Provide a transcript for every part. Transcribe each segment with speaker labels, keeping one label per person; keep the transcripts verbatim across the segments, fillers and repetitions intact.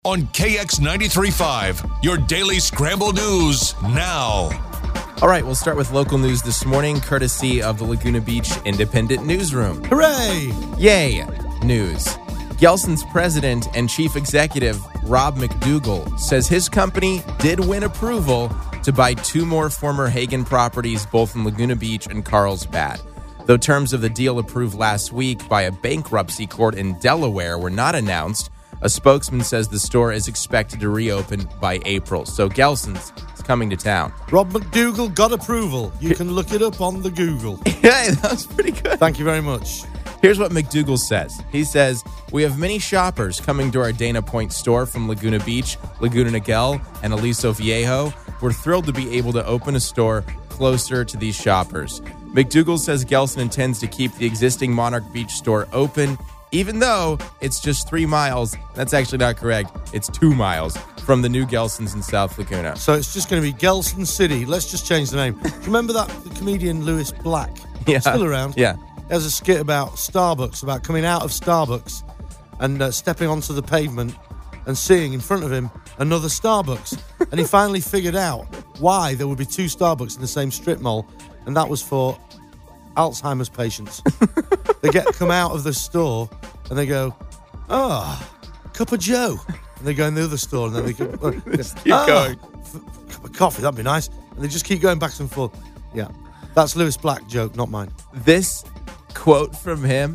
Speaker 1: On K X ninety-three point five, your daily scramble news now.
Speaker 2: All right, we'll start with local news this morning, courtesy of the Laguna Beach Independent Newsroom.
Speaker 3: Hooray!
Speaker 2: Yay! News. Gelson's president and chief executive, Rob McDougall, says his company did win approval to buy two more former Hagen properties, both in Laguna Beach and Carlsbad. Though terms of the deal approved last week by a bankruptcy court in Delaware were not announced, a spokesman says the store is expected to reopen by April. So Gelson's is coming to town.
Speaker 3: Rob McDougall got approval. You can look it up on the Google.
Speaker 2: Hey, that was pretty good.
Speaker 3: Thank you very much.
Speaker 2: Here's what McDougall says. He says, we have many shoppers coming to our Dana Point store from Laguna Beach, Laguna Niguel, and Aliso Viejo. We're thrilled to be able to open a store closer to these shoppers. McDougall says Gelson intends to keep the existing Monarch Beach store open, even though it's just three miles. That's actually not correct. It's two miles from the new Gelson's in South Laguna.
Speaker 3: So it's just going to be Gelson City. Let's just change the name. Do you remember that the comedian Lewis Black?
Speaker 2: Yeah.
Speaker 3: Still around?
Speaker 2: Yeah.
Speaker 3: There's a skit about Starbucks, about coming out of Starbucks and uh, stepping onto the pavement and seeing in front of him another Starbucks. And he finally figured out why there would be two Starbucks in the same strip mall, and that was for Alzheimer's patients. They get come out of the store and they go, ah, oh, cup of Joe. And they go in the other store and then they go, uh,
Speaker 2: just keep
Speaker 3: oh,
Speaker 2: going.
Speaker 3: F- cup of coffee, that'd be nice. And they just keep going back and forth. Yeah, that's Lewis Black joke, not mine.
Speaker 2: This quote from him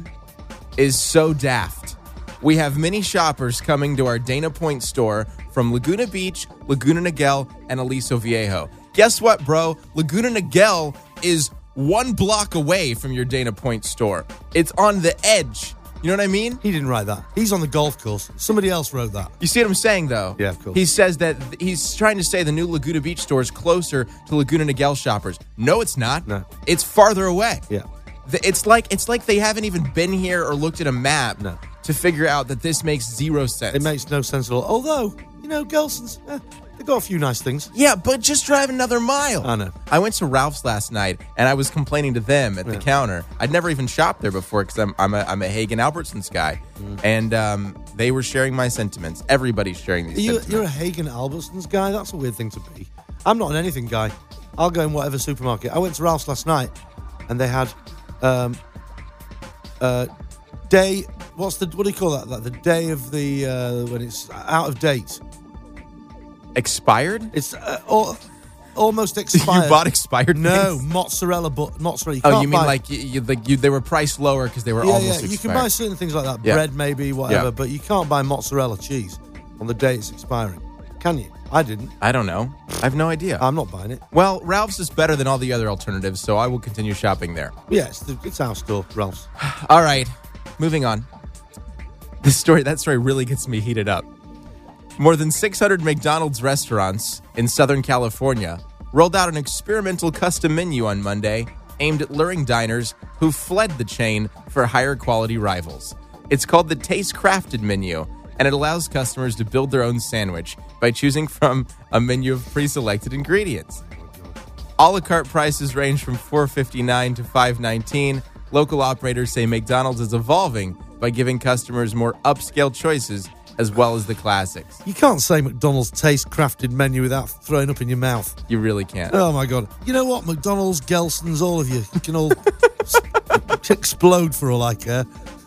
Speaker 2: is so daft. We have many shoppers coming to our Dana Point store from Laguna Beach, Laguna Niguel, and Aliso Viejo. Guess what, bro? Laguna Niguel is one block away from your Dana Point store. It's on the edge. You know what I mean?
Speaker 3: He didn't write that. He's on the golf course. Somebody else wrote that.
Speaker 2: You see what I'm saying, though?
Speaker 3: Yeah, of course.
Speaker 2: He says that th- he's trying to say the new Laguna Beach store is closer to Laguna Niguel shoppers. No, it's not.
Speaker 3: No.
Speaker 2: It's farther away.
Speaker 3: Yeah.
Speaker 2: The, it's like it's like they haven't even been here or looked at a map
Speaker 3: No.
Speaker 2: to figure out that this makes zero sense.
Speaker 3: It makes no sense at all. Although, you know, Gelson's, eh, they've got a few nice things.
Speaker 2: Yeah, but just drive another mile.
Speaker 3: I know.
Speaker 2: I went to Ralph's last night, and I was complaining to them at the
Speaker 3: Yeah.
Speaker 2: counter. I'd never even shopped there before because I'm, I'm, a, I'm a Hagen Albertsons guy. Mm. And um, they were sharing my sentiments. Everybody's sharing these
Speaker 3: You,
Speaker 2: sentiments.
Speaker 3: you're a Hagen Albertsons guy? That's a weird thing to be. I'm not an anything guy. I'll go in whatever supermarket. I went to Ralph's last night, and they had um, uh, day... What's the... What do you call that? Like the day of the... Uh, when it's out of date.
Speaker 2: Expired?
Speaker 3: It's uh, al- almost expired.
Speaker 2: You bought expired
Speaker 3: No,
Speaker 2: things?
Speaker 3: mozzarella, but mozzarella. You
Speaker 2: Oh,
Speaker 3: can't
Speaker 2: you mean
Speaker 3: buy,
Speaker 2: like, you, you, like you, they were priced lower because they were
Speaker 3: yeah,
Speaker 2: almost
Speaker 3: yeah.
Speaker 2: expired?
Speaker 3: You can buy certain things like that,
Speaker 2: Yeah.
Speaker 3: bread maybe, whatever,
Speaker 2: Yeah.
Speaker 3: but you can't buy mozzarella cheese on the day it's expiring. Can you? I didn't.
Speaker 2: I don't know. I have no idea.
Speaker 3: I'm not buying it.
Speaker 2: Well, Ralph's is better than all the other alternatives, so I will continue shopping there.
Speaker 3: Yeah, it's, the, it's our store, Ralph's.
Speaker 2: All right, moving on. This story, that story really gets me heated up. More than six hundred McDonald's restaurants in Southern California rolled out an experimental custom menu on Monday aimed at luring diners who fled the chain for higher quality rivals. It's called the Taste Crafted menu, and it allows customers to build their own sandwich by choosing from a menu of pre-selected ingredients. A la carte prices range from four dollars and fifty-nine cents to five dollars and nineteen cents. Local operators say McDonald's is evolving by giving customers more upscale choices as well as the classics.
Speaker 3: You can't say McDonald's taste crafted menu without throwing up in your mouth.
Speaker 2: You really can't.
Speaker 3: Oh, my God. You know what? McDonald's, Gelson's, all of you, you can all explode for all I care.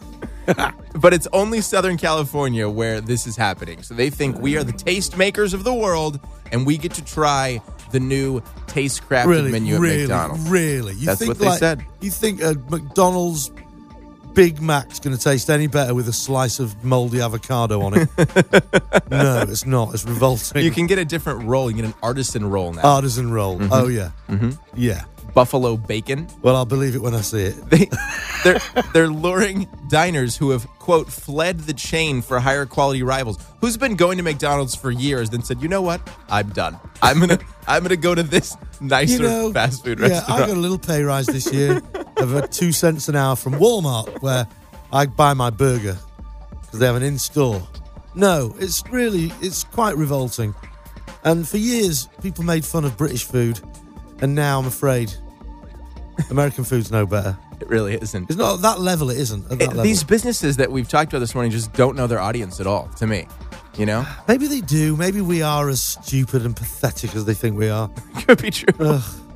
Speaker 2: But it's only Southern California where this is happening. So they think we are the taste makers of the world, and we get to try the new taste crafted
Speaker 3: Really,
Speaker 2: menu at
Speaker 3: really,
Speaker 2: McDonald's.
Speaker 3: really. You
Speaker 2: That's
Speaker 3: think,
Speaker 2: what they
Speaker 3: like,
Speaker 2: said.
Speaker 3: You think a McDonald's Big Mac's going to taste any better with a slice of moldy avocado on it? No, it's not. It's revolting.
Speaker 2: You can get a different roll. You get an artisan roll now.
Speaker 3: Artisan roll.
Speaker 2: Mm-hmm.
Speaker 3: Oh, yeah.
Speaker 2: Mm-hmm.
Speaker 3: Yeah.
Speaker 2: Buffalo bacon.
Speaker 3: Well, I'll believe it when I see it.
Speaker 2: They, they're, they're luring diners who have, quote, fled the chain for higher quality rivals. Who's been going to McDonald's for years, then said, you know what? I'm done. I'm going to I'm gonna go to this nicer
Speaker 3: You know,
Speaker 2: fast food
Speaker 3: yeah,
Speaker 2: restaurant.
Speaker 3: I got a little pay rise this year of uh, two cents an hour from Walmart, where I buy my burger because they have an in-store. No, it's really, it's quite revolting. And for years, people made fun of British food, and now I'm afraid American food's no better.
Speaker 2: It really isn't.
Speaker 3: It's not at that level, it isn't. At that
Speaker 2: It-
Speaker 3: level.
Speaker 2: these businesses that we've talked about this morning just don't know their audience at all, to me. You know?
Speaker 3: Maybe they do. Maybe we are as stupid and pathetic as they think we are.
Speaker 2: Could be true.
Speaker 3: Ugh.